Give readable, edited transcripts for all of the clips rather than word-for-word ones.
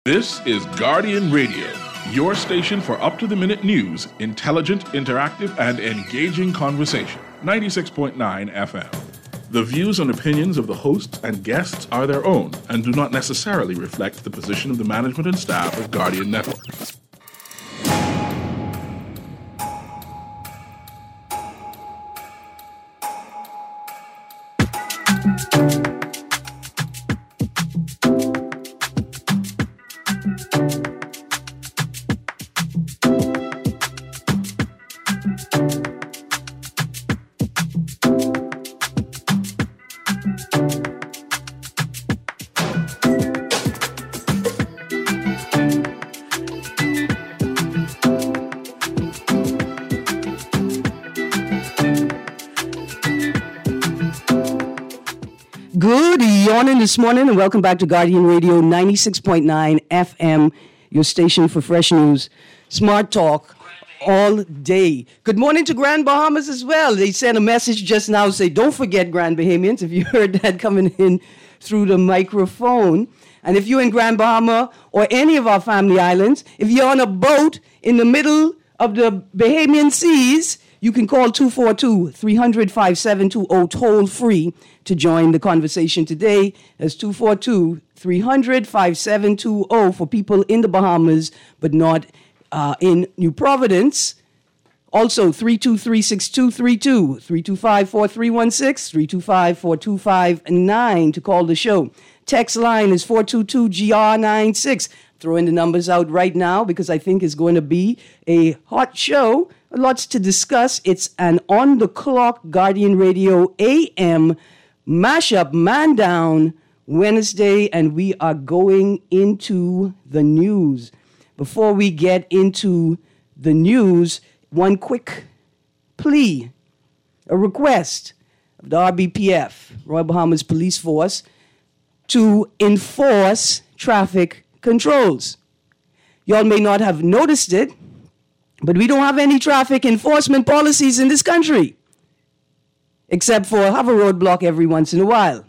This is Guardian Radio, your station for up-to-the-minute news, intelligent, interactive, and engaging conversation. 96.9 FM. The views and opinions of the hosts and guests are their own and do not necessarily reflect the position of the management and staff of Guardian Network. This morning, and welcome back to Guardian Radio 96.9 FM, your station for fresh news, smart talk all day. Good morning to Grand Bahamas as well. They sent a message just now, say, don't forget Grand Bahamians, if you heard that coming in through the microphone. And if you're in Grand Bahama or any of our family islands, if you're on a boat in the middle of the Bahamian seas, you can call 242-300-5720 toll free to join the conversation today. That's 242-300-5720 for people in the Bahamas, but not in New Providence. Also, 323-6232, 325-4316, 325-4259 to call the show. Text line is 422-GR96. Throwing the numbers out right now because I think it's going to be a hot show. Lots to discuss. It's an on-the-clock Guardian Radio AM mashup, man down, Wednesday, and we are going into the news. Before we get into the news, one quick plea, a request of the RBPF, Royal Bahamas Police Force, to enforce traffic controls. Y'all may not have noticed it, but we don't have any traffic enforcement policies in this country, except for have a roadblock every once in a while.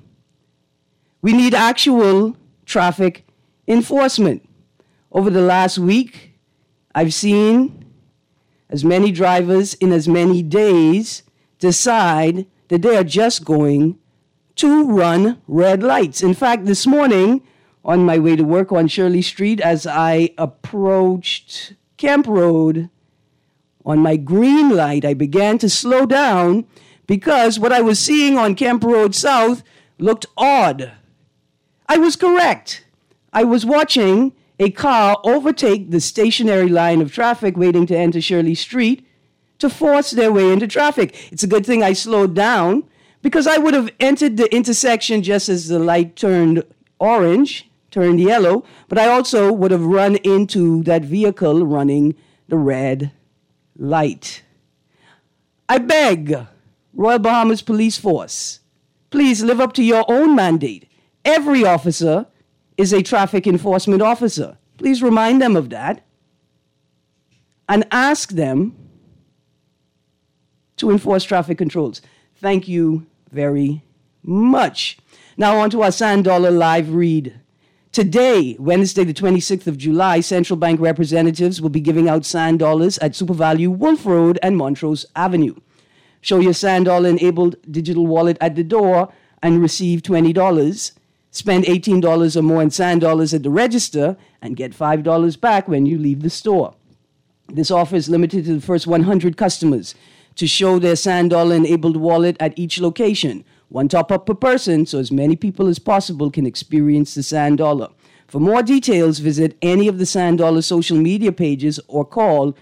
We need actual traffic enforcement. Over the last week, I've seen as many drivers in as many days decide that they are just going to run red lights. In fact, this morning, on my way to work on Shirley Street, as I approached Kemp Road, on my green light, I began to slow down because what I was seeing on Kemp Road South looked odd. I was correct. I was watching a car overtake the stationary line of traffic waiting to enter Shirley Street to force their way into traffic. It's a good thing I slowed down because I would have entered the intersection just as the light turned orange, turned yellow, but I also would have run into that vehicle running the red light. I beg, Royal Bahamas Police Force, please live up to your own mandate. Every officer is a traffic enforcement officer. Please remind them of that and ask them to enforce traffic controls. Thank you very much. Now on to our Sand Dollar live read. Today, Wednesday, the 26th of July, Central Bank representatives will be giving out sand dollars at SuperValu, Wolf Road, and Montrose Avenue. Show your sand dollar-enabled digital wallet at the door and receive $20. Spend $18 or more in sand dollars at the register and get $5 back when you leave the store. This offer is limited to the first 100 customers to show their sand dollar-enabled wallet at each location. One top-up per person, so as many people as possible can experience the Sand Dollar. For more details, visit any of the Sand Dollar social media pages or call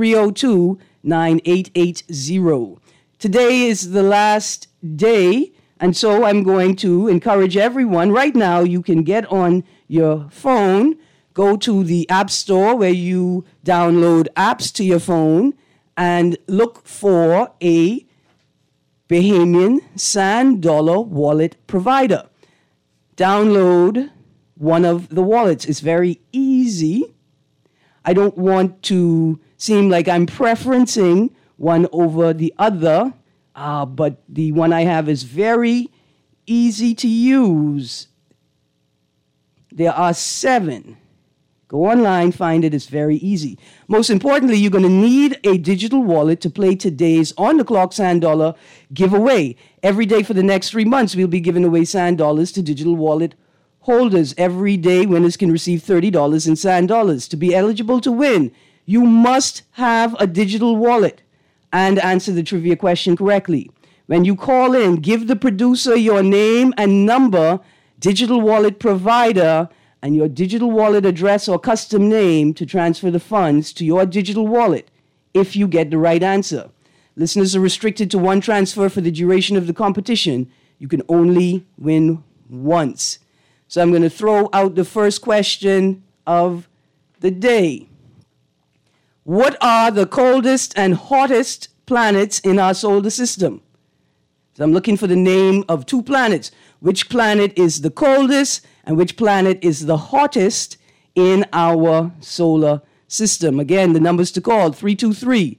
302-9880. Today is the last day, and so I'm going to encourage everyone. Right now, you can get on your phone, go to the App Store where you download apps to your phone, and look for a Bahamian Sand Dollar wallet provider. Download one of the wallets. It's very easy. I don't want to seem like I'm preferencing one over the other, but the one I have is very easy to use. There are 7 Go online, find it. It's very easy. Most importantly, you're going to need a digital wallet to play today's On the Clock Sand Dollar giveaway. Every day for the next 3 months, we'll be giving away sand dollars to digital wallet holders. Every day, winners can receive $30 in sand dollars. To be eligible to win, you must have a digital wallet and answer the trivia question correctly. When you call in, give the producer your name and number, digital wallet provider, and your digital wallet address or custom name to transfer the funds to your digital wallet if you get the right answer. Listeners are restricted to one transfer for the duration of the competition. You can only win once. So I'm going to throw out the first question of the day. What are the coldest and hottest planets in our solar system? So I'm looking for the name of 2 planets. Which planet is the coldest and which planet is the hottest in our solar system? Again, the numbers to call, 323-6232,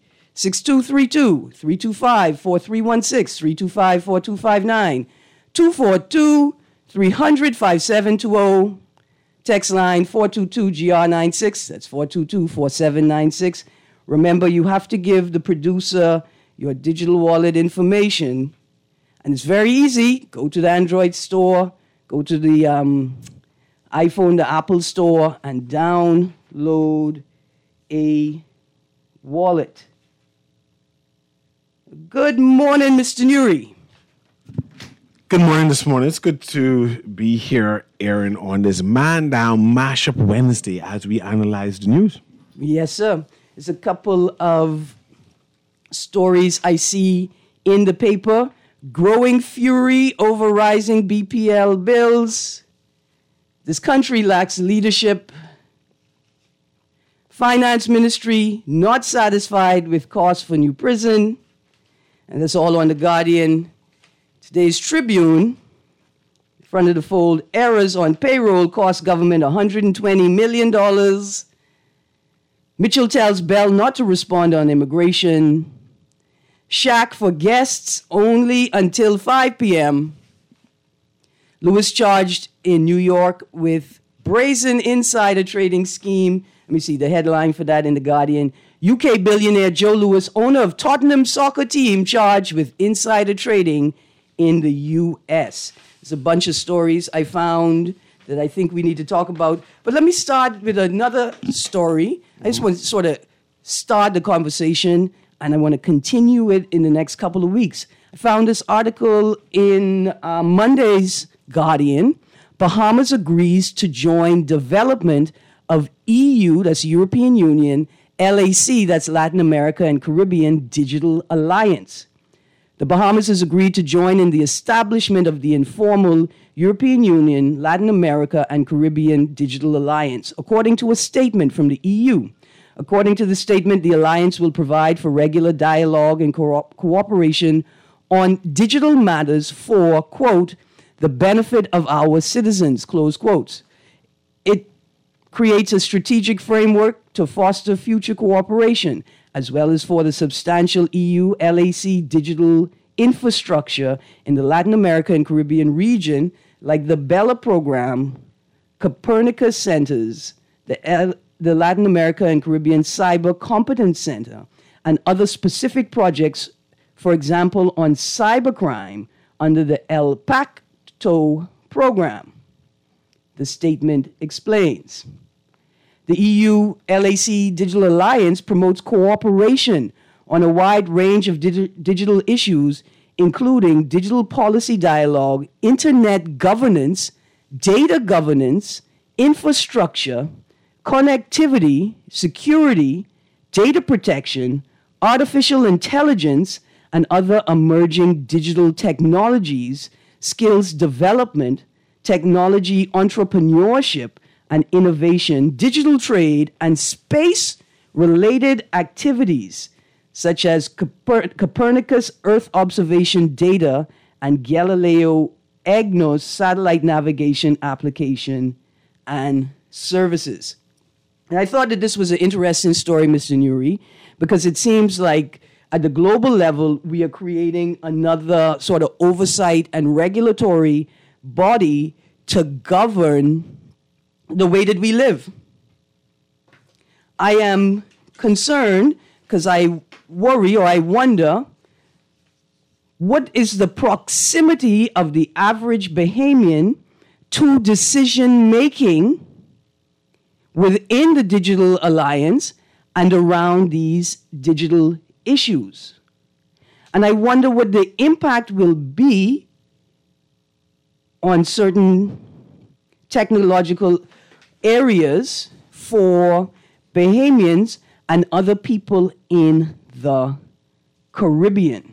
325-4316, 325-4259, 242-300-5720, text line 422-GR96, that's 422-4796. Remember, you have to give the producer your digital wallet information. And it's very easy. Go to the Android store, go to the iPhone, the Apple store, and download a wallet. Good morning, Mr. Nuri. Good morning this morning. It's good to be here, Aaron, on this Man Down Mashup Wednesday as we analyze the news. Yes, sir. There's a couple of stories I see in the paper. Growing fury over rising BPL bills. This country lacks leadership. Finance Ministry not satisfied with costs for new prison. And that's all on The Guardian. Today's Tribune, front of the fold, errors on payroll cost government $120 million. Mitchell tells Bell not to respond on immigration. Shack for guests only until 5 p.m. Lewis charged in New York with brazen insider trading scheme. Let me see the headline for that in The Guardian. UK billionaire Joe Lewis, owner of Tottenham soccer team, charged with insider trading in the U.S. There's a bunch of stories I found that I think we need to talk about. But let me start with another story. I just want to sort of start the conversation, and I want to continue it in the next couple of weeks. I found this article in Monday's Guardian. Bahamas agrees to join development of EU, that's European Union, LAC, that's Latin America and Caribbean Digital Alliance. The Bahamas has agreed to join in the establishment of the informal European Union, Latin America and Caribbean Digital Alliance, according to a statement from the EU. According to the statement, the alliance will provide for regular dialogue and cooperation on digital matters for, quote, the benefit of our citizens, close quotes. It creates a strategic framework to foster future cooperation, as well as for the substantial EU LAC digital infrastructure in the Latin America and Caribbean region, like the Bella Program, Copernicus Centers, the Latin America and Caribbean Cyber Competence Center, and other specific projects, for example, on cybercrime under the El Pacto program. The statement explains. The EU LAC Digital Alliance promotes cooperation on a wide range of digital issues, including digital policy dialogue, internet governance, data governance, infrastructure, connectivity, security, data protection, artificial intelligence, and other emerging digital technologies, skills development, technology entrepreneurship and innovation, digital trade, and space-related activities, such as Copernicus Earth observation data and Galileo EGNOS satellite navigation application and services. And I thought that this was an interesting story, Mr. Nuri, because it seems like at the global level, we are creating another sort of oversight and regulatory body to govern the way that we live. I am concerned because I worry or I wonder, what is the proximity of the average Bahamian to decision-making within the Digital Alliance and around these digital issues? And I wonder what the impact will be on certain technological areas for Bahamians and other people in the Caribbean.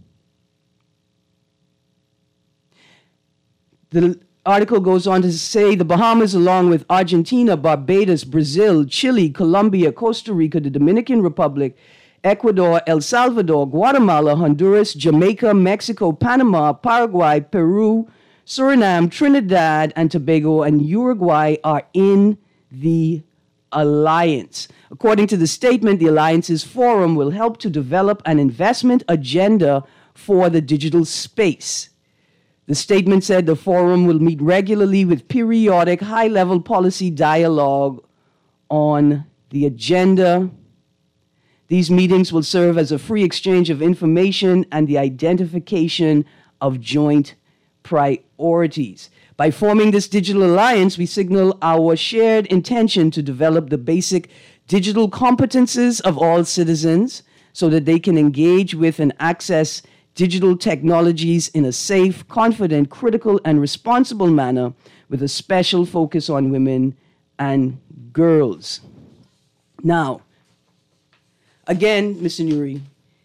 The article goes on to say the Bahamas, along with Argentina, Barbados, Brazil, Chile, Colombia, Costa Rica, the Dominican Republic, Ecuador, El Salvador, Guatemala, Honduras, Jamaica, Mexico, Panama, Paraguay, Peru, Suriname, Trinidad and Tobago, and Uruguay are in the alliance. According to the statement, the alliance's forum will help to develop an investment agenda for the digital space. The statement said the forum will meet regularly with periodic high-level policy dialogue on the agenda. These meetings will serve as a free exchange of information and the identification of joint priorities. By forming this digital alliance, we signal our shared intention to develop the basic digital competences of all citizens so that they can engage with and access digital technologies in a safe, confident, critical, and responsible manner with a special focus on women and girls. Now, again, Mr. Nuri,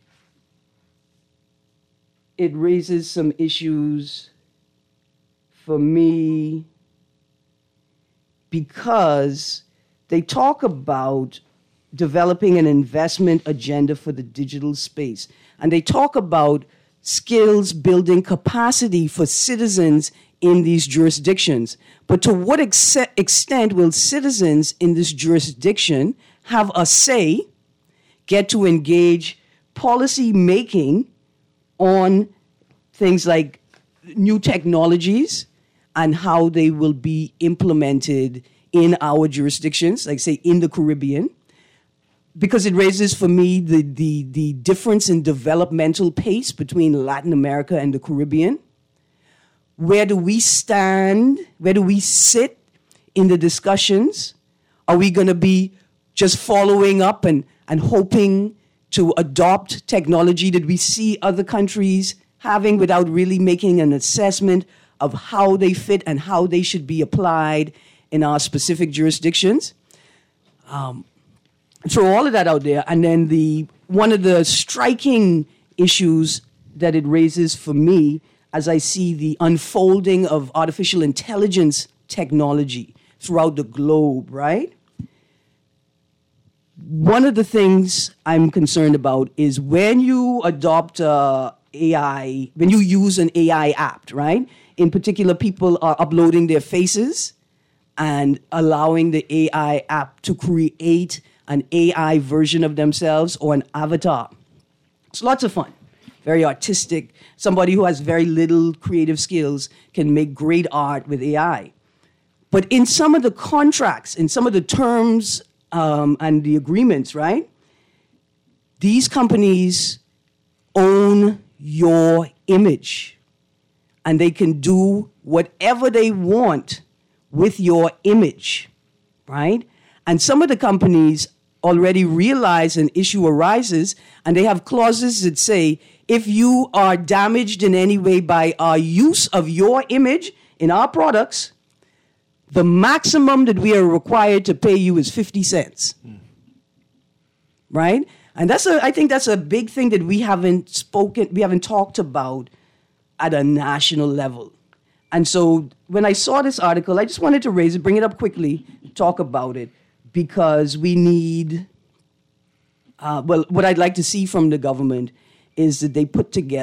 it raises some issues for me because they talk about developing an investment agenda for the digital space. And they talk about skills building capacity for citizens in these jurisdictions. But to what extent will citizens in this jurisdiction have a say, get to engage policy making on things like new technologies and how they will be implemented in our jurisdictions, like say in the Caribbean? Because it raises for me the difference in developmental pace between Latin America and the Caribbean. Where do we stand? Where do we sit in the discussions? Are we going to be just following up and hoping to adopt technology that we see other countries having without really making an assessment of how they fit and how they should be applied in our specific jurisdictions? Throw all of that out there, and then one of the striking issues that it raises for me as I see the unfolding of artificial intelligence technology throughout the globe, right? One of the things I'm concerned about is when you adopt AI, when you use an AI app, right? In particular, people are uploading their faces and allowing the AI app to create an AI version of themselves or an avatar. It's lots of fun, very artistic. Somebody who has very little creative skills can make great art with AI. But in some of the contracts, in some of the terms and the agreements, right? These companies own your image, and they can do whatever they want with your image, right? And some of the companies already realize an issue arises, and they have clauses that say, if you are damaged in any way by our use of your image in our products, the maximum that we are required to pay you is 50 cents. Right? And I think that's a big thing that we haven't talked about at a national level. And so when I saw this article, I just wanted to raise it, bring it up quickly, talk about it, because we need, what I'd like to see from the government is that they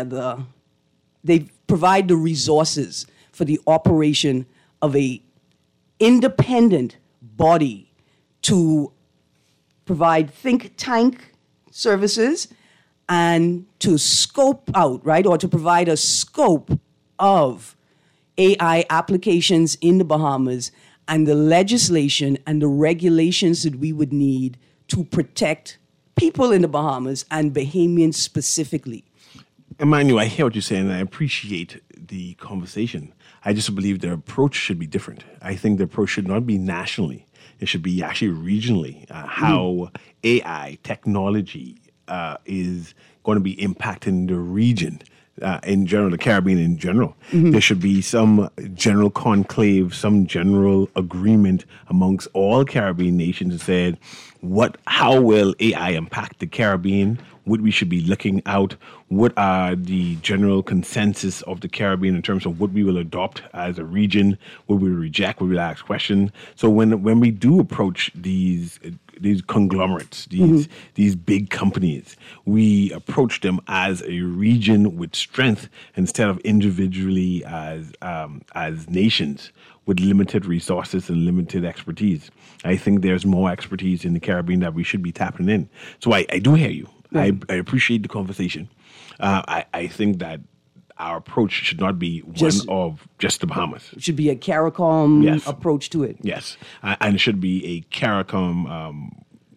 provide the resources for the operation of a independent body to provide think tank services and to scope out, right, or to provide a scope of AI applications in the Bahamas and the legislation and the regulations that we would need to protect people in the Bahamas and Bahamians specifically? Emmanuel, I hear what you're saying, and I appreciate the conversation. I just believe the approach should be different. I think the approach should not be nationally. It should be actually regionally. How AI technology is going to be impacting the region in general, the Caribbean in general. There should be some general conclave, some general agreement amongst all Caribbean nations that said, how will AI impact the Caribbean? What we should be looking out? What are the general consensus of the Caribbean in terms of what we will adopt as a region? What we will reject? What we will ask questions? So when we do approach these conglomerates, these big companies, we approach them as a region with strength instead of individually as nations with limited resources and limited expertise. I think there's more expertise in the Caribbean that we should be tapping in. So I do hear you. I appreciate the conversation. I think that our approach should not be one of just the Bahamas. It should be a CARICOM approach to it. Yes, and it should be a CARICOM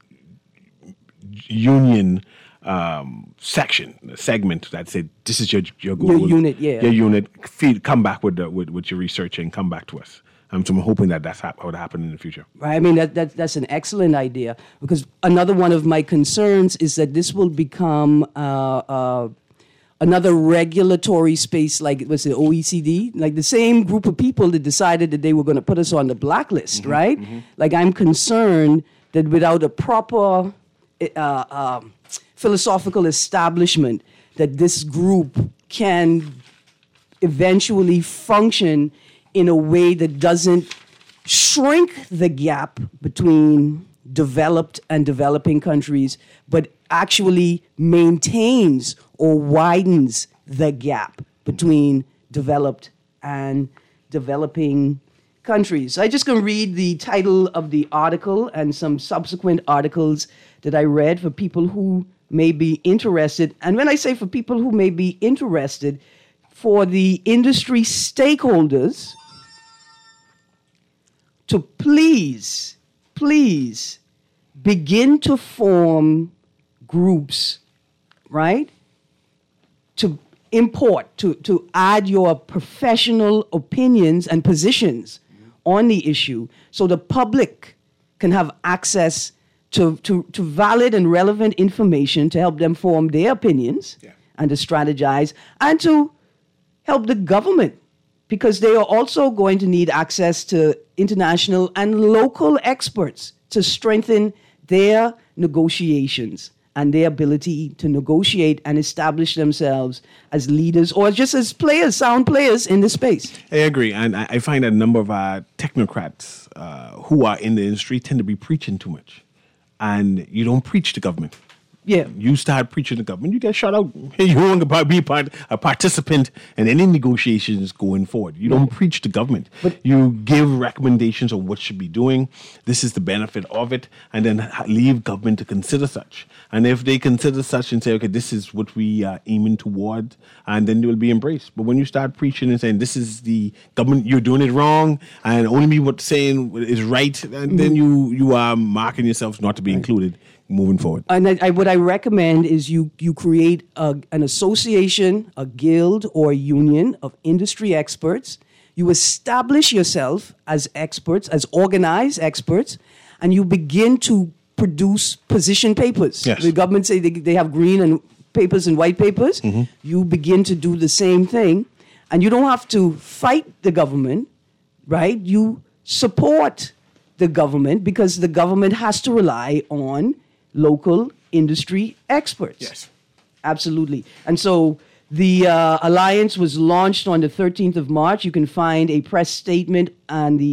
union segment that said, this is your goal. Your unit, yeah. Your unit, come back with your research and come back to us. So I'm hoping that's what would happen in the future. Right. I mean, that's an excellent idea, because another one of my concerns is that this will become another regulatory space like, what's it, OECD? Like the same group of people that decided that they were going to put us on the blacklist, right? Like, I'm concerned that without a proper philosophical establishment, that this group can eventually function in a way that doesn't shrink the gap between developed and developing countries, but actually maintains or widens the gap between developed and developing countries. So I'm just going to read the title of the article and some subsequent articles that I read for people who may be interested. And when I say for people who may be interested, for the industry stakeholders to please begin to form groups, right? To import, to add your professional opinions and positions on the issue so the public can have access to valid and relevant information to help them form their opinions and to strategize, and to help the government, because they are also going to need access to international and local experts to strengthen their negotiations and their ability to negotiate and establish themselves as leaders or just as players, sound players in this space. I agree. And I find that a number of technocrats who are in the industry tend to be preaching too much. And you don't preach to government. Yeah. You start preaching to government, you get shut out. You won't be a participant in any negotiations going forward. You don't preach to government. But you give recommendations on what should be doing. This is the benefit of it. And then leave government to consider such. And if they consider such and say, okay, this is what we are aiming toward, and then they will be embraced. But when you start preaching and saying, this is the government, you're doing it wrong, and only me what's saying is right, and then you are marking yourselves not to be included moving forward. And what I recommend is you create an association, a guild, or a union of industry experts. You establish yourself as experts, as organized experts, and you begin to produce position papers. Yes. The government say they have green and papers and white papers. You begin to do the same thing, and you don't have to fight the government, right? You support the government because the government has to rely on local industry experts. Yes. Absolutely. And so the alliance was launched on the 13th of March. You can find a press statement on the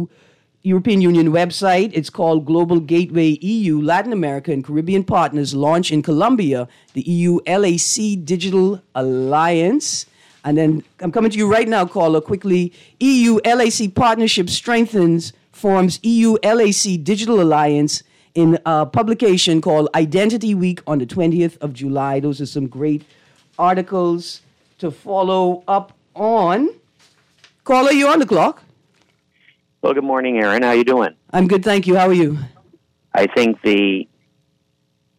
European Union website. It's called Global Gateway EU, Latin America and Caribbean Partners Launch in Colombia, the EU LAC Digital Alliance. And then I'm coming to you right now, caller, quickly. EU LAC Partnership strengthens, forms EU LAC Digital Alliance in a publication called Identity Week on the 20th of July. Those are some great articles to follow up on. Caller, you're on the clock. Well, good morning, Aaron. How you doing? I'm good, thank you. How are you? I think the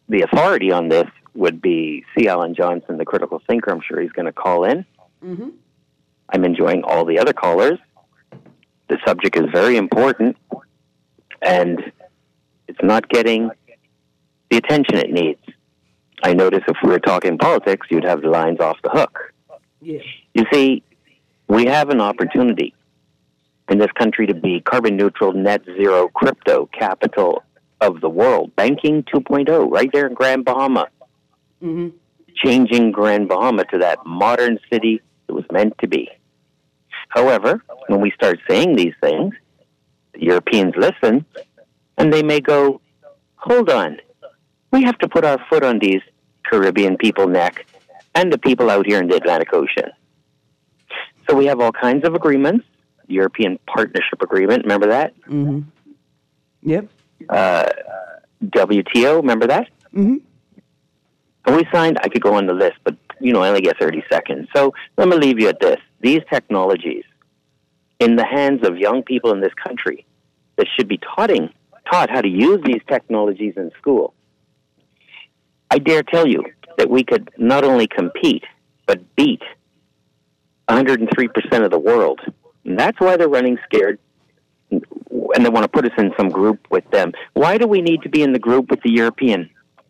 the authority on this would be C. Alan Johnson, the critical thinker. I'm sure he's going to call in. Mm-hmm. I'm enjoying all the other callers. The subject is very important, and it's not getting the attention it needs. I notice if we were talking politics, you'd have the lines off the hook. Yeah. You see, we have an opportunity in this country to be carbon neutral, net zero, crypto capital of the world. Banking 2.0, right there in Grand Bahama. Mm-hmm. Changing Grand Bahama to that modern city it was meant to be. However, when we start saying these things, the Europeans listen, and they may go, hold on, we have to put our foot on these Caribbean people neck and the people out here in the Atlantic Ocean. So we have all kinds of agreements. European Partnership Agreement, remember that? Mm-hmm. Yep. WTO, remember that? Mm-hmm. And we signed, I could go on the list, but, I only get 30 seconds. So let me leave you at this. These technologies, in the hands of young people in this country that should be taught how to use these technologies in school, I dare tell you that we could not only compete, but beat 103% of the world. And that's why they're running scared, and they want to put us in some group with them. Why do we need to be in the group with the European?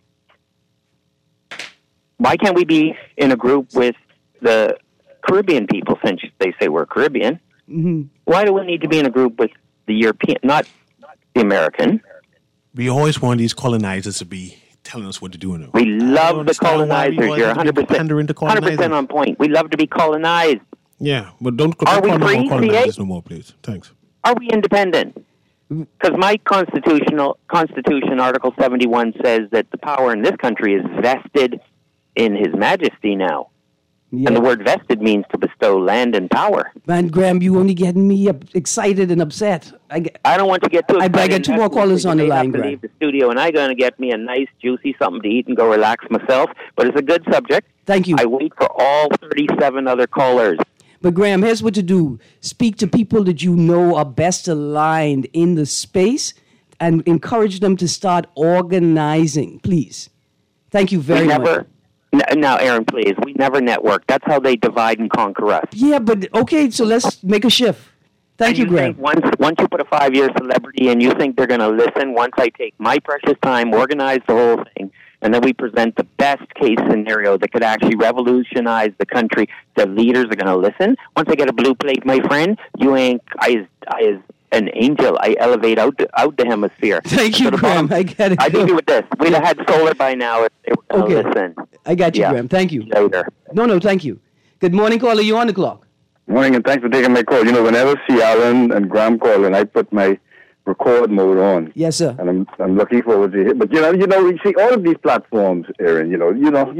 Why can't we be in a group with the Caribbean people, since they say we're Caribbean? Mm-hmm. Why do we need to be in a group with the European, not the American? We always want these colonizers to be telling us what to do. We love the colonizers. You're 100% on point. We love to be colonized. Yeah, but don't Are we free, colonize no more, please. Thanks. Are we independent? Because my Constitution, Article 71, says that the power in this country is vested in His Majesty now. Yeah. And the word vested means to bestow land and power. Man, Graham, you only getting me excited and upset. I don't want to get too excited. I got two more callers on the line, Graham. Leave the studio, and I'm going to get me a nice, juicy something to eat and go relax myself. But it's a good subject. Thank you. I wait for all 37 other callers. But Graham, here's what to do. Speak to people that you know are best aligned in the space and encourage them to start organizing, please. Thank you very much. Now, Aaron, please, we never network. That's how they divide and conquer us. Yeah, but okay, so let's make a shift. Thank you, Graham. Once you put a 5-year celebrity and you think they're going to listen, once I take my precious time, organize the whole thing, and then we present the best case scenario that could actually revolutionize the country, the leaders are going to listen. Once I get a blue plate, my friend, I as an angel, I elevate out the hemisphere. Thank you, Graham. I get it. I leave you with this. We'd have had solar by now if they were going to listen. I got you, Graham. Thank you. Later. No, thank you. Good morning, caller. You on the clock? Morning, and thanks for taking my call. Whenever C. Alan and Graham call, and I put my record mode on. Yes, sir. And I'm looking forward to it. But you see all of these platforms, Aaron. Let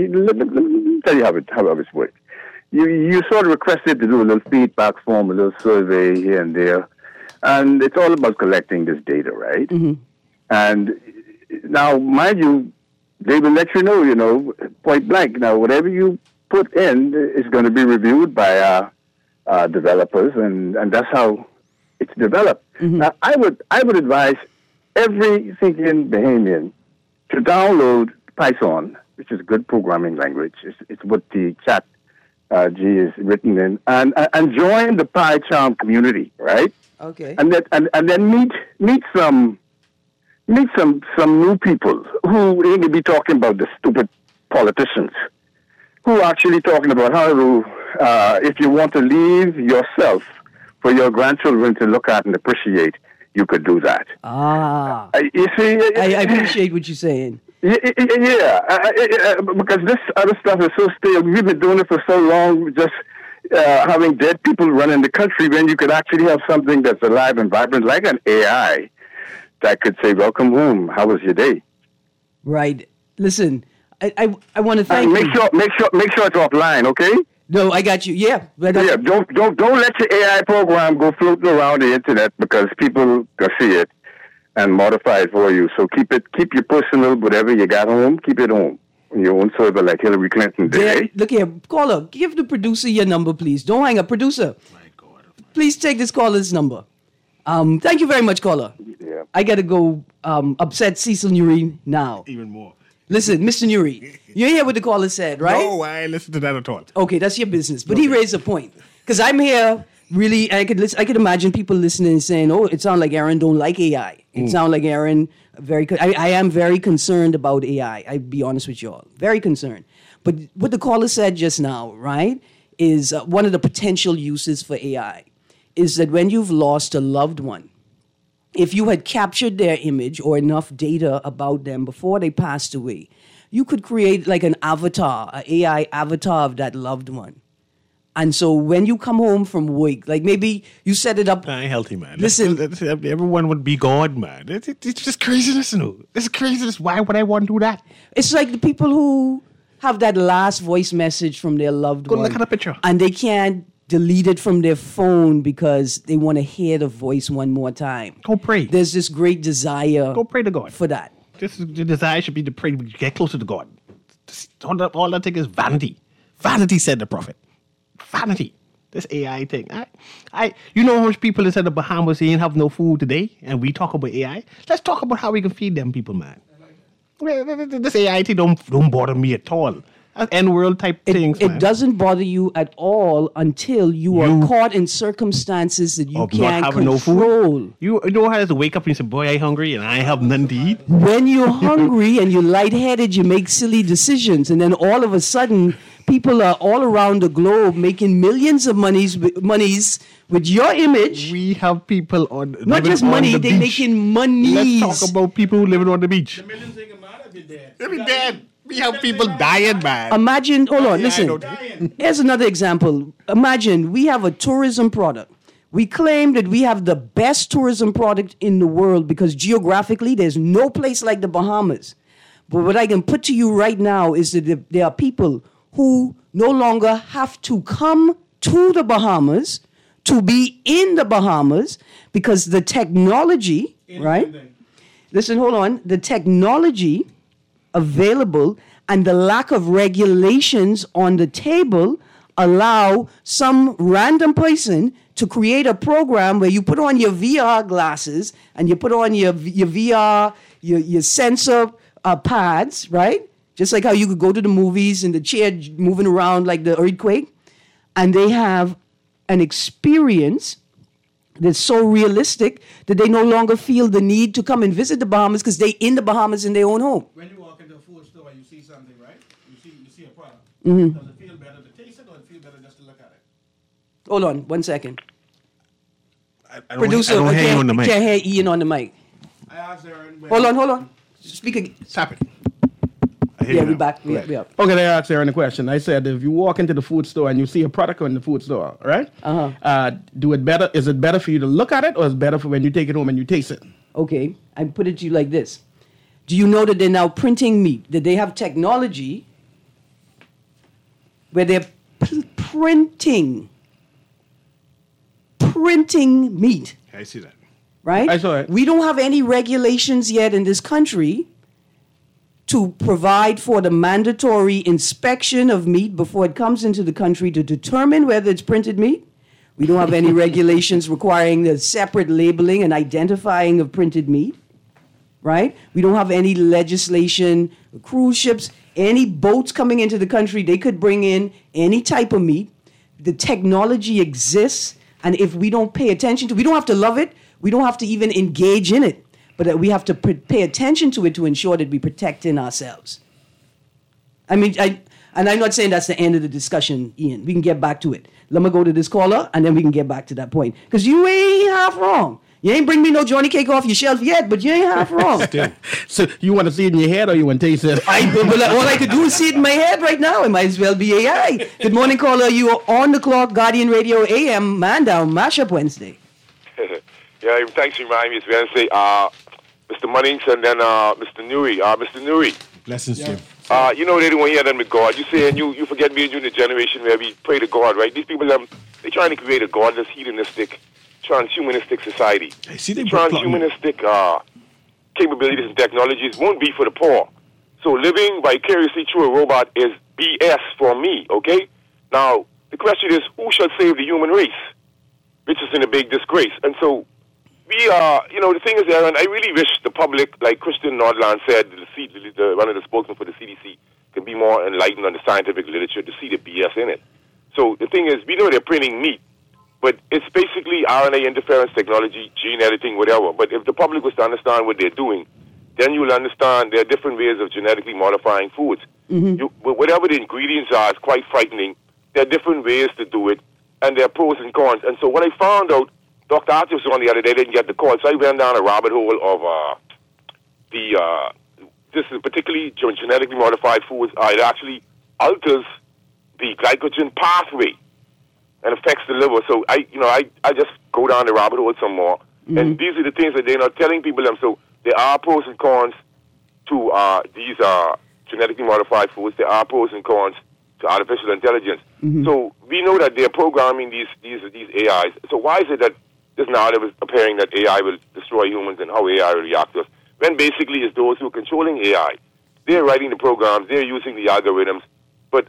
me tell you how it works. You sort of requested to do a little feedback form, a little survey here and there, and it's all about collecting this data, right? Mm-hmm. And now, mind you, they will let you know, point blank. Now, whatever you put in is going to be reviewed by developers, and that's how it's developed. Mm-hmm. Now, I would advise every thinking Bahamian to download Python, which is a good programming language. It's what the chat G is written in, and join the PyCharm community, right? Okay. And then meet some new people who ain't gonna be talking about the stupid politicians, who are actually talking about how to, if you want to leave yourself for your grandchildren to look at and appreciate, you could do that. You see, I appreciate what you're saying. Yeah, because this other stuff is so stale. We've been doing it for so long, just having dead people running the country, when you could actually have something that's alive and vibrant, like an AI, that could say, welcome home, how was your day? Right. Listen, I want to thank you. Make sure it's offline, okay? No, I got you. Yeah. Yeah, don't let your AI program go floating around the internet, because people can see it and modify it for you. So keep your personal, whatever you got home, keep it home. On your own server, like Hillary Clinton did. Yeah, look here, caller, give the producer your number, please. Don't hang up. Producer, please take this caller's number. Thank you very much, caller. Yeah. I got to go upset Cecil Nuri now. Even more. Listen, Mr. Nuri, you hear what the caller said, right? No, I ain't listen to that at all. Okay, that's your business. But he raised a point. Because I'm here, really, I could imagine people listening and saying, oh, it sounds like Aaron don't like AI. It sounds like Aaron, I am very concerned about AI. I'll be honest with you all. Very concerned. But what the caller said just now, right, is one of the potential uses for AI is that when you've lost a loved one, if you had captured their image or enough data about them before they passed away, you could create like an avatar, an AI avatar of that loved one. And so when you come home from work, like maybe you set it up. I ain't healthy, man. Listen. Everyone would be God, man. It's just craziness, no? It's craziness. Why would I want to do that? It's like the people who have that last voice message from their loved Go one. look at a picture. And they can't delete it from their phone because they want to hear the voice one more time. Go pray. There's this great desire Go pray to God. for that. The desire should be to pray, get closer to God. All that thing is vanity. Vanity, said the prophet. Vanity. This AI thing. You know how much people inside the Bahamas ain't have no food today, and we talk about AI? Let's talk about how we can feed them people, man. This AI thing don't bother me at all. That's N-world type things, man. It doesn't bother you at all until you are caught in circumstances that you Of can't not having control. no food. You know how to wake up and you say, boy, I hungry and I have nothing to eat? When you're hungry and you're lightheaded, you make silly decisions. And then all of a sudden, people are all around the globe making millions of monies with your image. We have people on Not just on money, the they're beach. making monies. Let's talk about people who living on the beach. The millions ain't gonna matter if you're dead. They be dead. We have people dying, man. Imagine, hold on, Yeah, listen. I know. Here's another example. Imagine we have a tourism product. We claim that we have the best tourism product in the world because geographically there's no place like the Bahamas. But what I can put to you right now is that there are people who no longer have to come to the Bahamas to be in the Bahamas because the technology, right? Listen, hold on. The technology available and the lack of regulations on the table allow some random person to create a program where you put on your VR glasses and you put on your VR, your sensor pads, right? Just like how you could go to the movies and the chair moving around like the earthquake. And they have an experience that's so realistic that they no longer feel the need to come and visit the Bahamas because they're in the Bahamas in their own home. When you walk into a food store and you see something, right? You see a product. Mm-hmm. Does it feel better to taste it or it feel better just to look at it? Hold on, 1 second. I don't Producer, hear you on the mic. can't hear Ian on the mic. I asked Aaron. Hold on. Speak again. Tap it. I hear Yeah, you we now. back. Go ahead. We up. Okay, I asked Aaron a question. I said, if you walk into the food store and you see a product in the food store, right? Is it better for you to look at it or is it better for when you take it home and you taste it? Okay, I put it to you like this. Do you know that they're now printing meat? That they have technology where they're printing meat, I see that. right? I saw it. We don't have any regulations yet in this country to provide for the mandatory inspection of meat before it comes into the country to determine whether it's printed meat. We don't have any regulations requiring the separate labeling and identifying of printed meat, right? We don't have any legislation, cruise ships, any boats coming into the country, they could bring in any type of meat. The technology exists, and if we don't pay attention to it, we don't have to love it, we don't have to even engage in it, but we have to pay attention to it to ensure that we're protecting ourselves. I mean, and I'm not saying that's the end of the discussion, Ian. We can get back to it. Let me go to this caller, and then we can get back to that point. Because you ain't half wrong. You ain't bring me no Johnny cake off your shelf yet, but you ain't half wrong. So you want to see it in your head or you want to taste it? All I could do is see it in my head right now. It might as well be AI. Good morning, caller. You are on the clock, Guardian Radio AM, Man Down, Mashup Wednesday. Yeah, thanks for reminding me. It's Wednesday. Mr. Munnings and then Mr. Nuri. Mr. Nuri. Blessings, Jim. You know they don't want to hear them with God. You saying you forget me and you in the generation where we pray to God, right? These people, they're trying to create a godless, hedonistic, transhumanistic society. I see they Transhumanistic capabilities and technologies won't be for the poor. So living vicariously through a robot is BS for me, okay? Now, the question is, who shall save the human race? Which is in a big disgrace. And so we are, the thing is, Aaron, I really wish the public, like Christian Nordland said, the one of the spokesmen for the CDC, can be more enlightened on the scientific literature to see the BS in it. So the thing is, we know they're printing meat, but it's basically RNA interference technology, gene editing, whatever. But if the public was to understand what they're doing, then you'll understand there are different ways of genetically modifying foods. Whatever the ingredients are, it's quite frightening. There are different ways to do it, and there are pros and cons. And so what I found out, Dr. Arthur was on the other day, didn't get the call, so I went down a rabbit hole of this is particularly genetically modified foods. It actually alters the glycogen pathway and affects the liver. So I just go down the rabbit hole some more. And these are the things that they're not telling people them. So there are pros and cons to these genetically modified foods. There are pros and cons to artificial intelligence. So we know that they're programming these AIs. So why is it that this narrative is appearing that AI will destroy humans and how AI will react to us? When basically it's those who are controlling AI. They're writing the programs, they're using the algorithms. But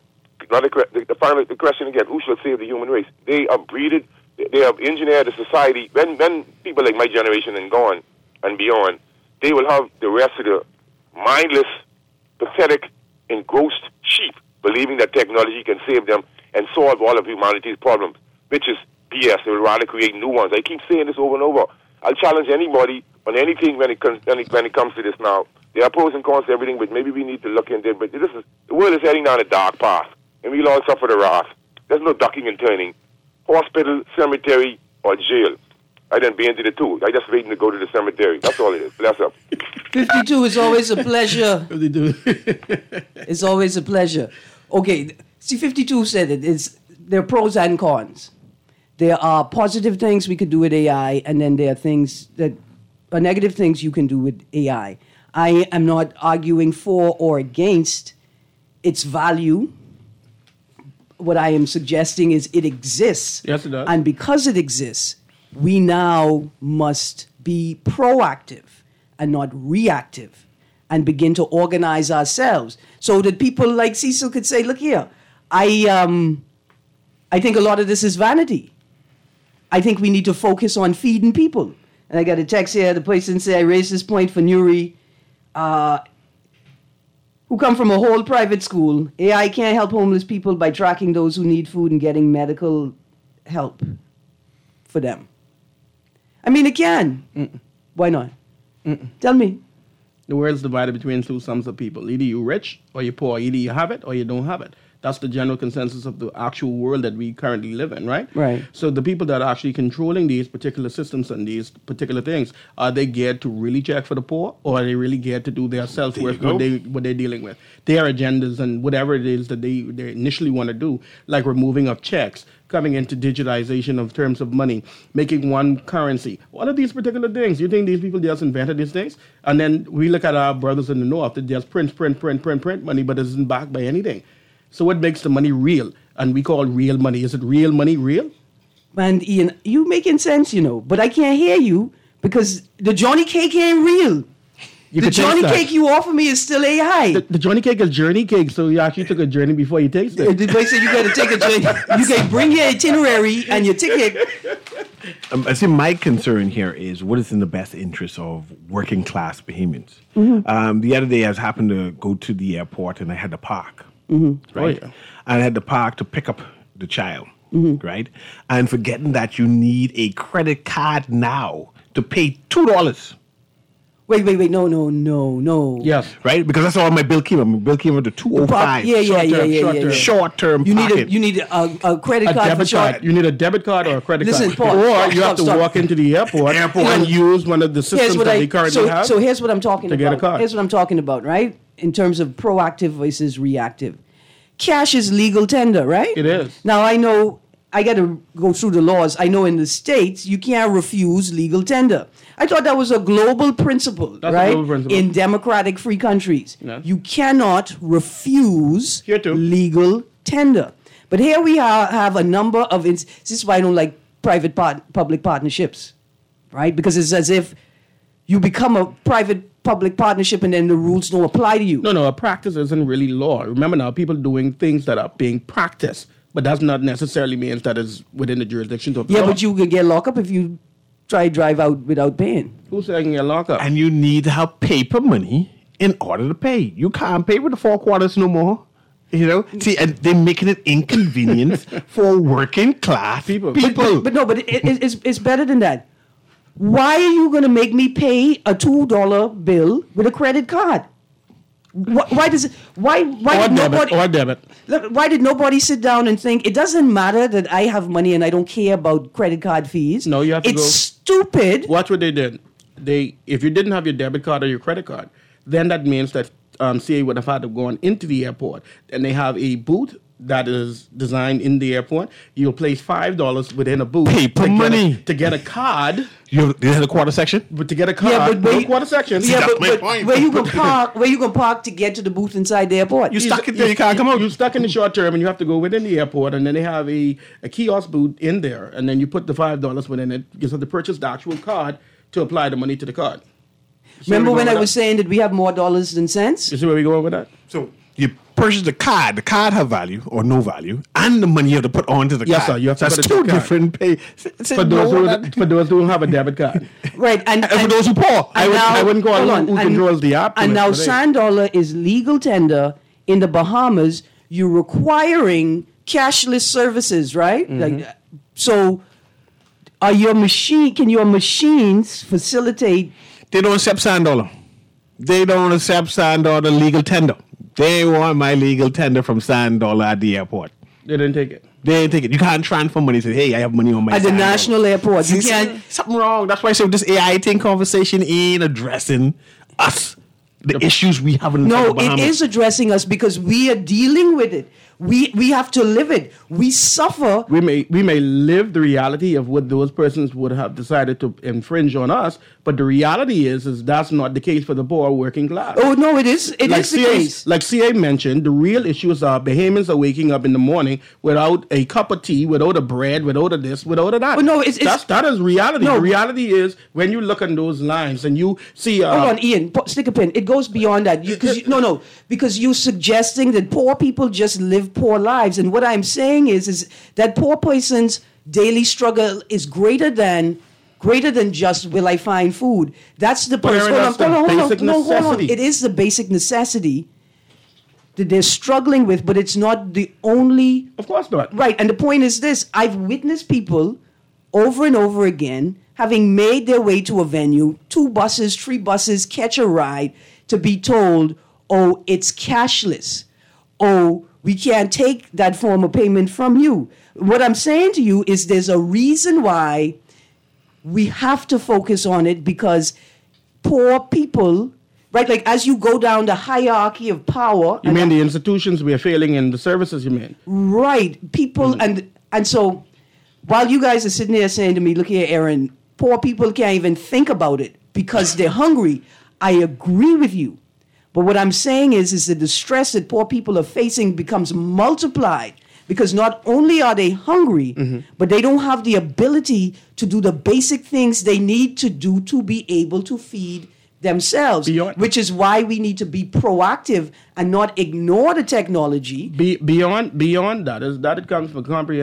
the question again, who should save the human race? They have breeded, they have engineered a society. When people like my generation and gone and beyond, they will have the rest of the mindless, pathetic, engrossed sheep believing that technology can save them and solve all of humanity's problems, which is BS. They would rather create new ones. I keep saying this over and over. I'll challenge anybody on anything when it comes to this now. There are pros and cons to everything, but maybe we need to look into it. But the world is heading down a dark path, and we'll all suffer the wrath. There's no ducking and turning. Hospital, cemetery, or jail. I didn't be into the two. I just waiting to go to the cemetery. That's all it is. Bless up. 52 is always a pleasure. 52. It's always a pleasure. Okay, see, 52 said it. There are pros and cons. There are positive things we could do with AI, and then there are things that are negative things you can do with AI. I am not arguing for or against its value. What I am suggesting is it exists. Yes, it does. And because it exists, we now must be proactive and not reactive and begin to organize ourselves so that people like Cecil could say, look here, I think a lot of this is vanity. I think we need to focus on feeding people. And I got a text here, the person said, I raised this point for Nuri, who come from a whole private school. AI can't help homeless people by tracking those who need food and getting medical help for them. I mean, it can. Why not? Tell me. The world's divided between two sums of people. Either you're rich or you're poor. Either you have it or you don't have it. That's the general consensus of the actual world that we currently live in, right? Right. So the people that are actually controlling these particular systems and these particular things, are they geared to really check for the poor, or are they really geared to do their self-work, what they're dealing with? Their agendas and whatever it is that they initially want to do, like removing of checks, coming into digitization of terms of money, making one currency. All of these particular things, you think these people just invented these things? And then we look at our brothers in the North that just print money, but it isn't backed by anything. So what makes the money real? And we call real money. Is it real money real? And Ian, you making sense, but I can't hear you because the Johnny Cake ain't real. The Johnny Cake you offer me is still AI. The Johnny Cake is journey cake, so you actually took a journey before you taste it. The place said you got to take a journey. You can bring your itinerary and your ticket. I see my concern here is what is in the best interest of working class Bahamians. The other day I happened to go to the airport and I had to park. Right? Oh, yeah. And I had to park to pick up the child, right? And forgetting that you need a credit card now to pay $2. Wait, no. Yes. Right? Because that's all my bill came up. My bill came up to $205. Yeah. Short-term You pocket. need a credit card for short. You need a debit card or a credit Listen, card. Paul, Or you have to walk into the airport and use one of the systems that they currently have. So here's what I'm talking to about. get a card. Here's what I'm talking about, right? In terms of proactive versus reactive. Cash is legal tender, right? It is. Now, I know I got to go through the laws. I know in the States, you can't refuse legal tender. I thought that was a global principle, That's right? a global principle. In democratic free countries. Yes. You cannot refuse Here too. legal tender. But here we have a number of... This is why I don't like private-public partnerships, right? Because it's as if you become a private-public partnership and then the rules don't apply to you. No, a practice isn't really law. Remember now, people doing things that are being practiced, but that's not necessarily means that is within the jurisdiction of the law. Yeah, but you could get locked up if you try to drive out without paying. Who's saying you're locked up? And you need to have paper money in order to pay. You can't pay with the 4 quarters no more. You know, see, and they're making it inconvenient for working class people. But it's better than that. Why are you going to make me pay a $2 bill with a credit card? Why does it? Why did nobody? Or debit. Look, why did nobody sit down and think it doesn't matter that I have money and I don't care about credit card fees? No, you have to go. It's stupid. Watch what they did. If you didn't have your debit card or your credit card, then that means that CA would have had to go into the airport, and they have a booth that is designed in the airport. You'll place $5 within a booth. Paper money. To get a card. You have a quarter section? But to get a card, quarter section. Yeah, but where you can park to get to the booth inside the airport? You stuck in there, you can't come out. You're stuck in the short term, and you have to go within the airport, and then they have a kiosk booth in there, and then you put the $5 within it. You have to purchase the actual card to apply the money to the card. Remember when I was saying that we have more dollars than cents? You see where we going with that? So you purchase the card have value or no value, and the money you have to put onto the card. Yes, sir. You have to That's put it two to the card. different pay. For those who don't have a debit card. Right. And for those who poor. I wouldn't call it who controls the app. And now Sand Dollar is legal tender in the Bahamas. You're requiring cashless services, right? Mm-hmm. So can your machines facilitate? They don't accept Sand Dollar. They don't accept Sand Dollar legal tender. They want my legal tender from Sand Dollar at the airport. They didn't take it. They didn't take it. You can't transfer money and say, hey, I have money on my at the national airport. You can't. Something wrong. That's why I say this AI thing conversation ain't addressing us, the issues we have in the Bahamas. No, it is addressing us because we are dealing with it. We have to live it. We suffer. We may live the reality of what those persons would have decided to infringe on us, but the reality is that's not the case for the poor working class. Oh no, it is. It is the case. Like CA mentioned, the real issues are Bahamians are waking up in the morning without a cup of tea, without a bread, without a this, without a that. But no, that is reality. No. The reality is when you look on those lines and you see. Hold on, Ian. Stick a pin. It goes beyond that. Because you're suggesting that poor people just live poor lives, and what I'm saying is that poor person's daily struggle is greater than just will I find food. That's the person. Hold on. It is the basic necessity that they're struggling with, but it's not the only. Of course not. Right, and the point is this: I've witnessed people over and over again having made their way to a venue, 2 buses, 3 buses, catch a ride, to be told, "Oh, it's cashless. Oh, we can't take that form of payment from you." What I'm saying to you is there's a reason why we have to focus on it, because poor people, right, like as you go down the hierarchy of power. You mean the institutions we are failing in the services, you mean? Right. People, and so while you guys are sitting there saying to me, look here, Aaron, poor people can't even think about it because they're hungry. I agree with you. But what I'm saying is that the stress that poor people are facing becomes multiplied because not only are they hungry, but they don't have the ability to do the basic things they need to do to be able to feed themselves, which is why we need to be proactive and not ignore the technology. Beyond that, it comes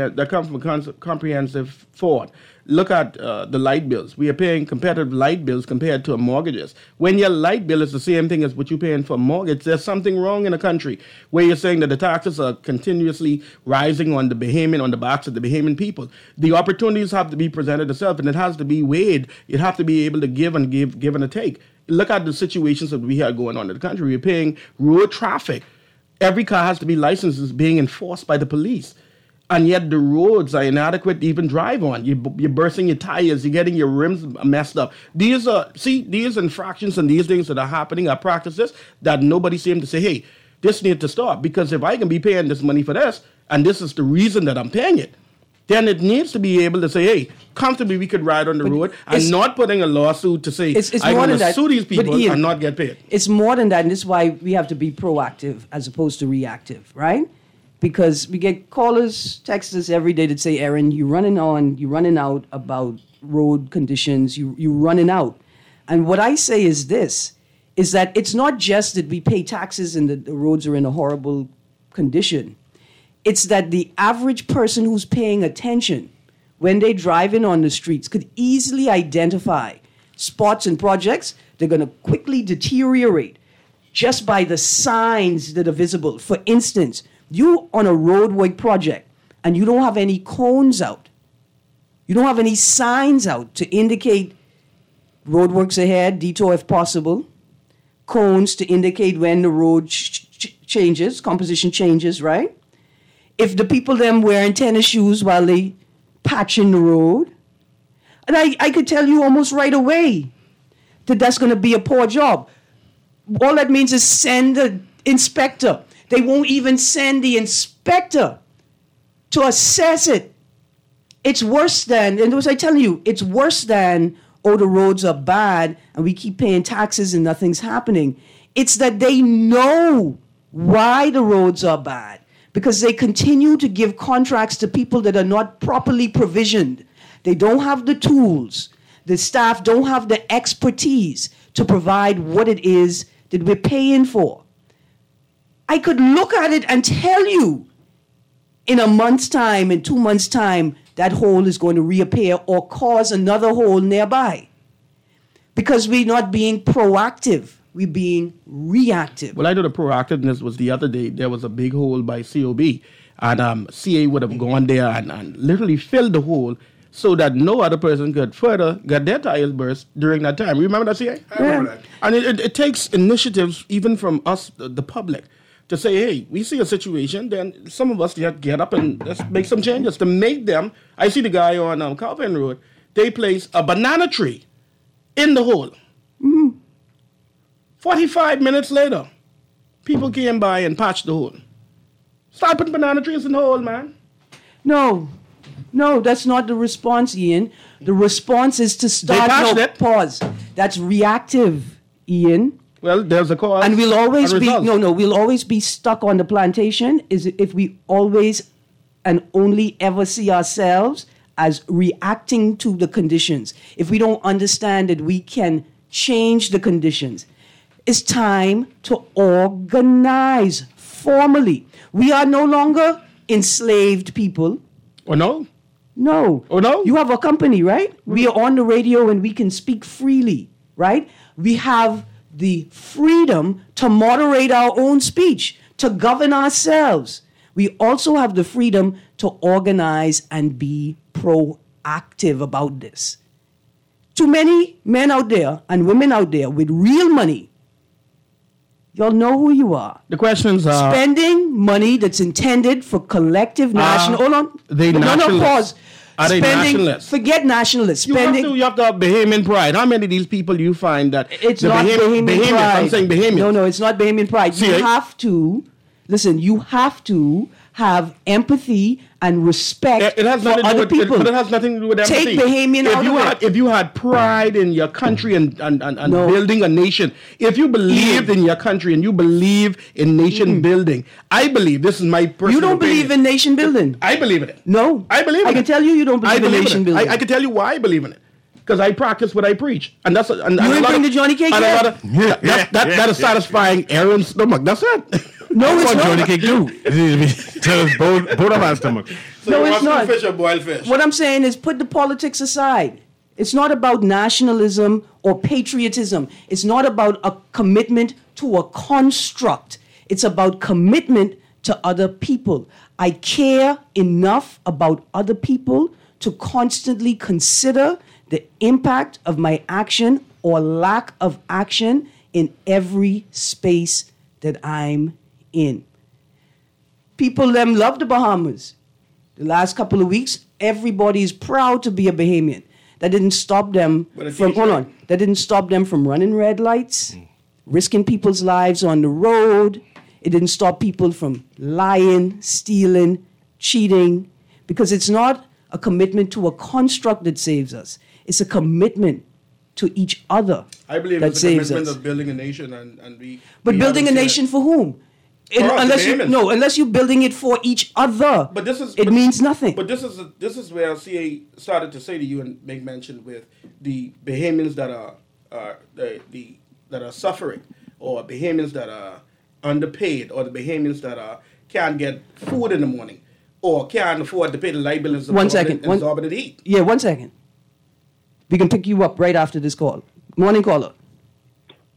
from comprehensive thought. Look at the light bills. We are paying competitive light bills compared to mortgages. When your light bill is the same thing as what you're paying for a mortgage, there's something wrong in a country where you're saying that the taxes are continuously rising on the backs of the Bahamian people. The opportunities have to be presented itself, and it has to be weighed. You have to be able to give and take. Look at the situations that we have going on in the country. We're paying road traffic. Every car has to be licensed. It's being enforced by the police. And yet the roads are inadequate to even drive on. You're bursting your tires. You're getting your rims messed up. These infractions and these things that are happening are practices that nobody seems to say, hey, this needs to stop. Because if I can be paying this money for this, and this is the reason that I'm paying it, then it needs to be able to say, hey, comfortably we could ride on the road and not putting a lawsuit to say, I'm going to sue these people and not get paid. It's more than that, and this is why we have to be proactive as opposed to reactive, right? Because we get callers, texters every day that say, Aaron, you're running out about road conditions, you're running out. And what I say is this, is that it's not just that we pay taxes and the roads are in a horrible condition. It's that the average person who's paying attention when they're driving on the streets could easily identify spots and projects. They're going to quickly deteriorate. just by the signs that are visible. For instance, you on a roadway project and you don't have any cones out. You don't have any signs out to indicate roadworks ahead, detour if possible, cones to indicate when the road changes, composition changes, right? If the people them wearing tennis shoes while they patching the road, and I could tell you almost right away that that's going to be a poor job. All that means is send the inspector. They won't even send the inspector to assess it. It's worse than, and as I tell you, it's worse than, oh, the roads are bad and we keep paying taxes and nothing's happening. It's that they know why the roads are bad because they continue to give contracts to people that are not properly provisioned. They don't have the tools. The staff don't have the expertise to provide what it is that we're paying for. I could look at it and tell you in a month's time, in 2 months' time, that hole is going to reappear or cause another hole nearby. Because we're not being proactive, we're being reactive. Well, I know the proactiveness was the other day. There was a big hole by COB, and CA would have gone there and literally filled the hole so that no other person could further get their tires burst during that time. Remember that, CA? I remember that. And it takes initiatives even from us, the public, to say, hey, we see a situation, then some of us get up and let's make some changes to make them. I see the guy on Calvin Road, they place a banana tree in the hole. Mm-hmm. 45 minutes later, people came by and patched the hole. Start putting banana trees in the hole, man. No, that's not the response, Ian. The response is to start. Pause. That's reactive, Ian. Well, there's a cause. And we'll always be we'll always be stuck on the plantation is if we always and only ever see ourselves as reacting to the conditions. If we don't understand that we can change the conditions. It's time to organize formally. We are no longer enslaved people. Oh, no? No. Oh, no? You have a company, right? Mm-hmm. We are on the radio and we can speak freely, right? We have the freedom to moderate our own speech, to govern ourselves. We also have the freedom to organize and be proactive about this. Too many men out there and women out there with real money, y'all know who you are. The questions are... Spending money that's intended for collective national... Hold on. Pause. Are they nationalists? Forget nationalists. You have to have Bahamian pride. How many of these people do you find that... It's not Bahamian pride. I'm saying Bahamian. No, it's not Bahamian pride. See, you have to have empathy and respect for other people. But it has nothing to do with empathy. Take Bahamian out of it. If you had pride in your country and building a nation, if you believed in your country and you believe in nation building, I believe, this is my personal You don't opinion. believe in nation building? I believe in it. No. I believe in it. I can tell you don't believe in nation building. I can tell you why I believe in it. Because I practice what I preach. And that's... You ain't bring the Johnny Cake yet? That is satisfying Aaron's stomach. That's it. No, it's not. Johnny Cake too. Tell us both of our stomachs. So no, it's not. Fish or boiled fish? What I'm saying is put the politics aside. It's not about nationalism or patriotism. It's not about a commitment to a construct. It's about commitment to other people. I care enough about other people to constantly consider the impact of my action or lack of action in every space that I'm in. People them love the Bahamas. The last couple of weeks, everybody is proud to be a Bahamian. That didn't stop them from That didn't stop them from running red lights, risking people's lives on the road. It didn't stop people from lying, stealing, cheating, because it's not a commitment to a construct that saves us. It's a commitment to each other. I believe that it's a saves commitment us. of building a nation and we... But building a nation for whom? Unless you're building it for each other. But it means nothing. But this is where CA started to say to you and make mention with the Bahamians that are suffering, or Bahamians that are underpaid, or the Bahamians that can't get food in the morning, or can't afford to pay the light bill and absorbent heat. Yeah, 1 second. We can pick you up right after this call. Morning, caller.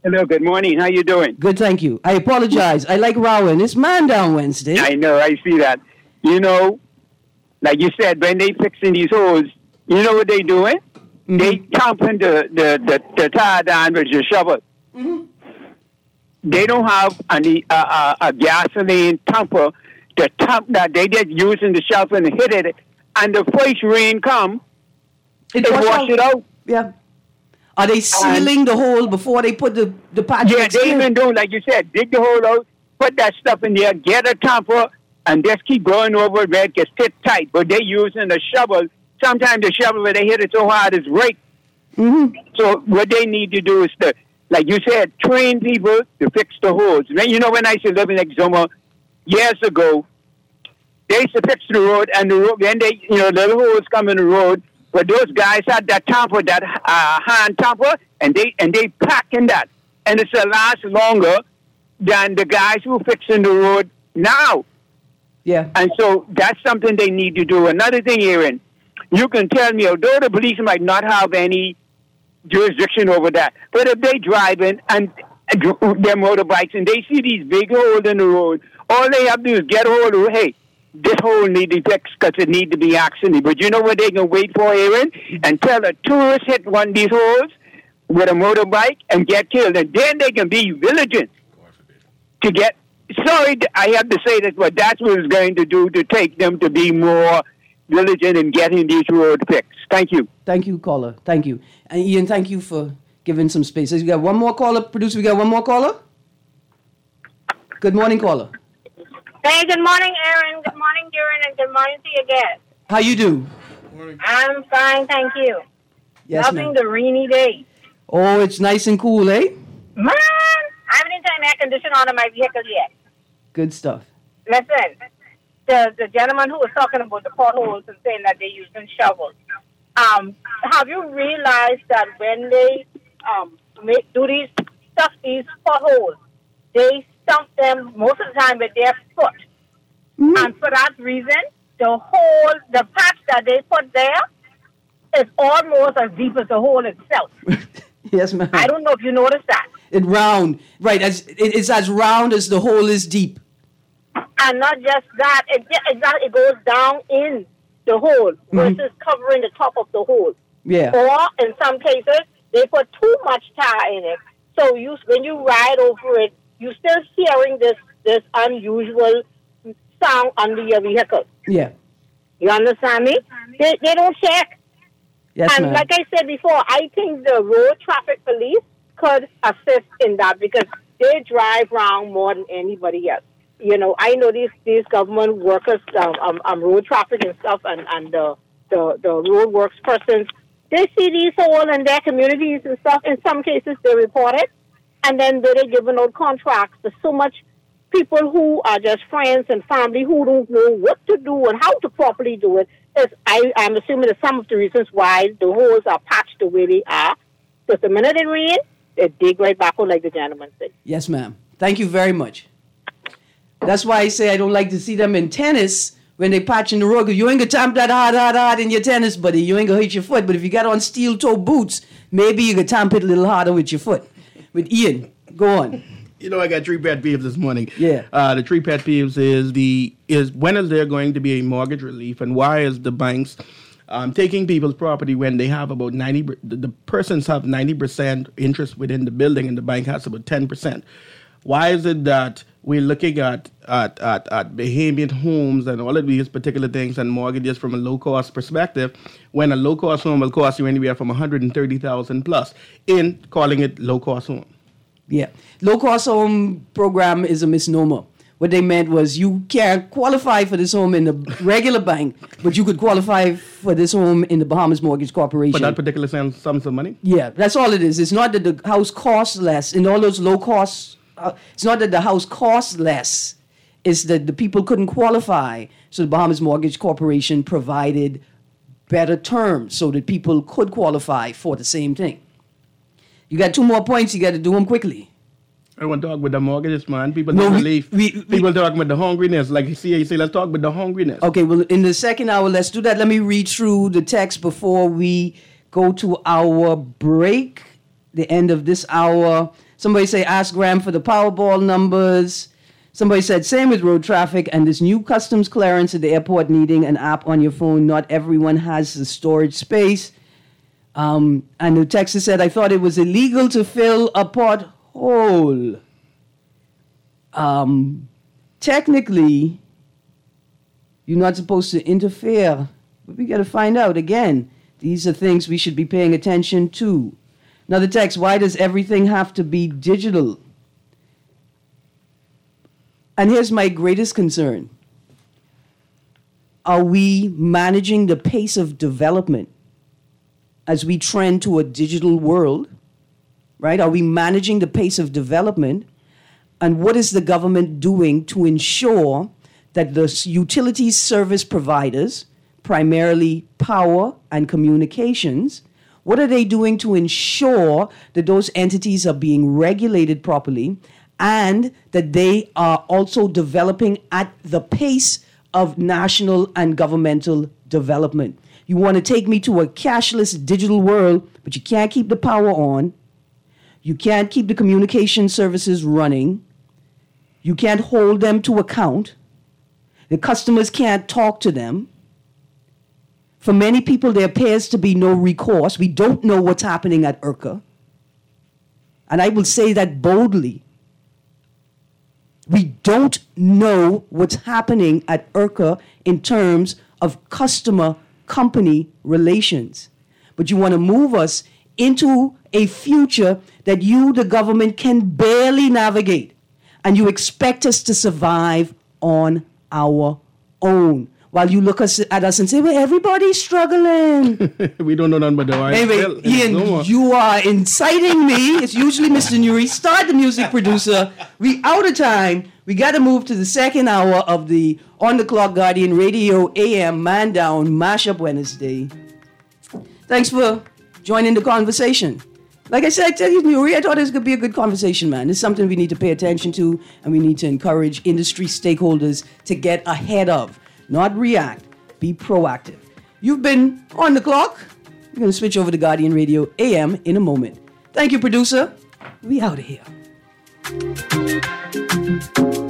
Hello, good morning. How you doing? Good, thank you. I apologize. I like Rowan. It's Man Down Wednesday. I know, I see that. You know, like you said, when they fixing these holes, you know what they doing? Mm-hmm. They pumping the tire down with the shovel. Mm-hmm. They don't have any a gasoline pumper to pump that. They just using the shovel and hit it, and the first rain come, it wash it out. Yeah. Are they sealing the hole before they put the patch? Yeah, they even do, like you said, dig the hole out, put that stuff in there, get a tamper, and just keep going over it where it gets fit tight. But they using the shovel. Sometimes the shovel, when they hit it so hard, is break. Mm-hmm. So what they need to do is to, like you said, train people to fix the holes. You know, when I used to live in Exuma years ago, they used to fix the road, and the road, when they, you know, little holes come in the road. But those guys had that tamper, that hand tamper, and they pack in that, and it's a last longer than the guys who fixing the road now. Yeah. And so that's something they need to do. Another thing, Aaron, you can tell me, although the police might not have any jurisdiction over that, but if they driving and their motorbikes and they see these big holes in the road, all they have to do is get a hold of, hey, this hole need to be fixed because it need to be accident. But you know what they can wait for, Aaron? Until a tourist hit one of these holes with a motorbike and get killed. And then they can be vigilant to get... Sorry, I have to say this, but that's what it's going to do to take them to be more diligent in getting these roads fixed. Thank you. Thank you, caller. Thank you. And Ian, thank you for giving some space. We got one more caller. Producer, we got one more caller? Good morning, caller. Hey, good morning, Aaron. Good morning, Duran, and good morning to your guest. How you do? I'm fine, thank you. Yes, loving the rainy day. Oh, it's nice and cool, eh? Man, I haven't even turned air conditioner on in my vehicle yet. Good stuff. Listen, the gentleman who was talking about the potholes and saying that they're using shovels. Have you realized that when they stuff these potholes, they stump them most of the time with their foot. Mm-hmm. And for that reason, the patch that they put there is almost as deep as the hole itself. Yes, ma'am. I don't know if you noticed that. It's round. Right, it's as round as the hole is deep. And not just that, it goes down in the hole versus covering the top of the hole. Yeah. Or in some cases, they put too much tire in it. So when you ride over it, you're still hearing this unusual sound under your vehicle. Yeah. You understand me? They don't check. Yes, and ma'am. like I said before, I think the road traffic police could assist in that because they drive around more than anybody else. You know, I know these government workers, road traffic and stuff, and the road works persons, they see these holes in their communities and stuff. In some cases, they report it. And then they're giving out contracts to so much people who are just friends and family who don't know what to do and how to properly do it. I'm assuming that some of the reasons why the holes are patched the way they are. Because the minute it rains, they dig right back out like the gentleman said. Yes, ma'am. Thank you very much. That's why I say I don't like to see them in tennis when they patch in the road. You ain't going to tamp that hard in your tennis, buddy. You ain't going to hit your foot. But if you got on steel-toe boots, maybe you can tamp it a little harder with your foot. With Ian, go on. You know, I got 3 pet peeves this morning. Yeah. The 3 pet peeves is when is there going to be a mortgage relief, and why is the banks taking people's property when they have about 90%, the persons have 90% interest within the building and the bank has about 10%. Why is it that we're looking at Bahamian homes and all of these particular things and mortgages from a low-cost perspective when a low-cost home will cost you anywhere from $130,000 plus in calling it low-cost home? Yeah. Low-cost home program is a misnomer. What they meant was you can't qualify for this home in the regular bank, but you could qualify for this home in the Bahamas Mortgage Corporation. For that particular sums of money? Yeah, that's all it is. It's not that the house costs less. In all those low costs, it's not that the house costs less. It's that the people couldn't qualify. So the Bahamas Mortgage Corporation provided better terms so that people could qualify for the same thing. You got 2 more points. You got to do them quickly. I want to talk with the mortgages, man. People don't believe. People talking about the hungriness. Like CAC, let's talk about the hungriness. Okay, well, in the second hour, let's do that. Let me read through the text before we go to our break, the end of this hour. Somebody say, ask Graham for the Powerball numbers. Somebody said, same with road traffic and this new customs clearance at the airport needing an app on your phone. Not everyone has the storage space. And the texter said, I thought it was illegal to fill a pothole. Technically, you're not supposed to interfere. But we got to find out. Again, these are things we should be paying attention to. Another text, why does everything have to be digital? And here's my greatest concern. Are we managing the pace of development as we trend to a digital world? Right? Are we managing the pace of development? And what is the government doing to ensure that the utilities service providers, primarily power and communications, what are they doing to ensure that those entities are being regulated properly and that they are also developing at the pace of national and governmental development? You want to take me to a cashless digital world, but you can't keep the power on. You can't keep the communication services running. You can't hold them to account. The customers can't talk to them. For many people, there appears to be no recourse. We don't know what's happening at IRCA. And I will say that boldly. We don't know what's happening at IRCA in terms of customer-company relations. But you want to move us into a future that you, the government, can barely navigate. And you expect us to survive on our own. While you look at us and say, well, everybody's struggling. We don't know nothing but the right. Anyway, Ian, you are inciting me. It's usually Mr. Nuri. Start the music, producer. We out of time. We got to move to the second hour of the On the Clock Guardian Radio AM Man Down Mashup Wednesday. Thanks for joining the conversation. Like I said, I tell you, Nuri, I thought this could be a good conversation, man. It's something we need to pay attention to, and we need to encourage industry stakeholders to get ahead of. Not react, be proactive. You've been On the Clock. We're going to switch over to Guardian Radio AM in a moment. Thank you, producer. We out of here.